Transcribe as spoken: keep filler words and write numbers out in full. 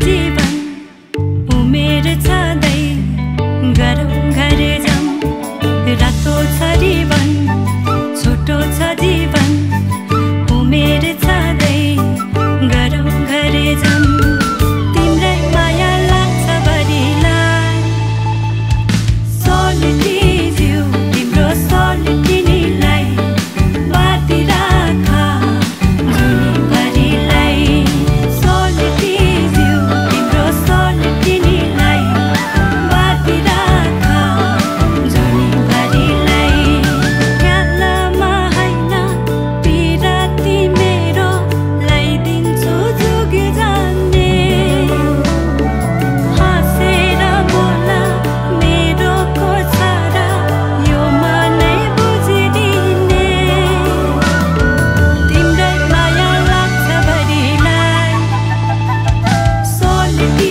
जीवन उमेर छँदै गरौँ घरे जाऊँ रातो छ जीवन छोटो छ जीवन उमेर छँदै गरौँ घरे जाऊँ तिम्रै माया लाग्छ बढीलाई सोल्टी जिउ तिम्रो सोल्टिनीलाई बाँधी राख जुनीभरिलाई सोल्टी जिउ तिम्रो सोल्टिनीलाई बाँधी राख जुनीभरिलाई ख्यालमा हैन पिराती मेरो ल्याइदिन्छु जुगी जान्ने हाँसेर बोल मेरो को छ र यो मनै बुझिदिने तिम्रै माया लाग्छ बढीलाई सोल्टी